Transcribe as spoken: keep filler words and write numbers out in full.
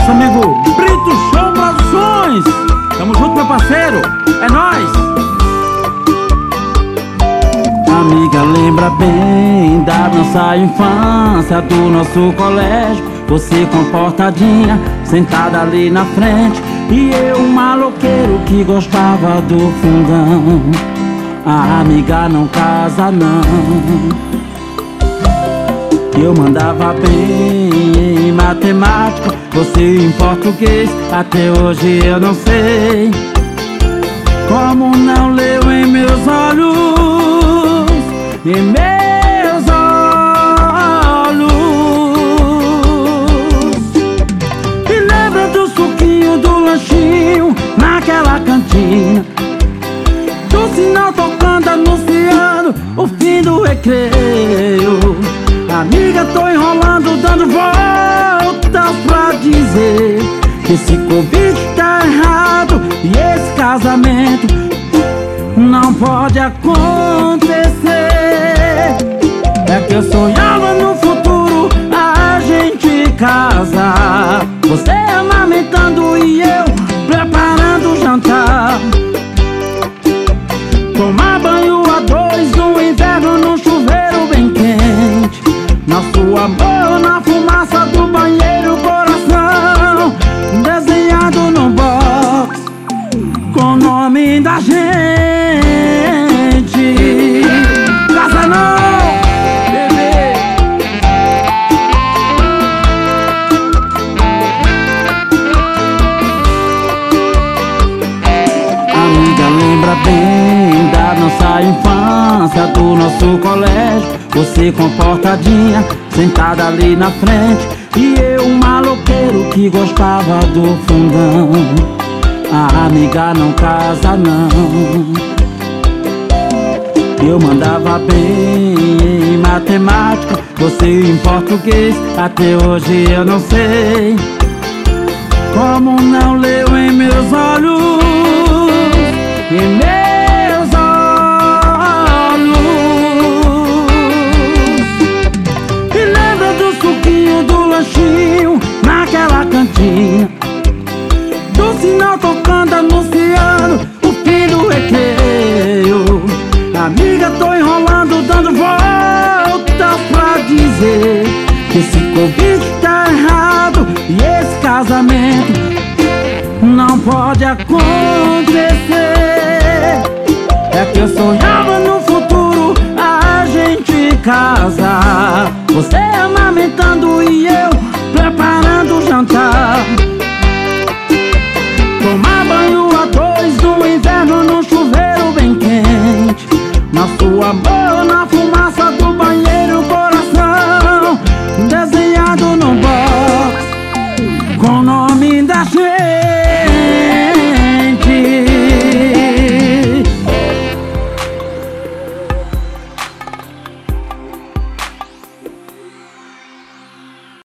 nosso amigo Brito Show Produções. Tamo junto, meu parceiro, é nóis. Amiga, lembra bem da nossa infância, do nosso colégio. Você comportadinha, sentada ali na frente, e eu, um maloqueiro que gostava do fundão. A amiga não casa não. Eu mandava bem em matemática, você em português, até hoje eu não sei como não leu em meus olhos, em meus olhos. E lembra do suquinho, do lanchinho, naquela cantina, do sinal tocando, anunciando o fim do recreio. Amiga, tô enrolando, dando voltas pra dizer que esse convite tá errado e esse casamento não pode acontecer. É que eu sonhava no futuro a gente casar, você amamentando e eu preparando o jantar, tomar banho a dois no inverno num chuveiro bem quente, nosso amor na fumaça do banheiro, coração desenhado no box com o nome da gente. Casa não, bebê. Amiga, lembra bem da nossa infância, do nosso colégio. Você comportadinha, sentada ali na frente, e eu, um maloqueiro que gostava do fundão. A amiga não casa não. Eu mandava bem em matemática, você em português, até hoje eu não sei como não leu em meus olhos, em meus olhos. E lembra do suquinho, do lanchinho, naquela cantina, do sinal tocando, anunciando o fim do recreio. Amiga, tô enrolando, dando voltas pra dizer que esse convite tá errado e esse casamento não pode acontecer. É que eu sonhava no futuro a gente casar, você amamentando e eu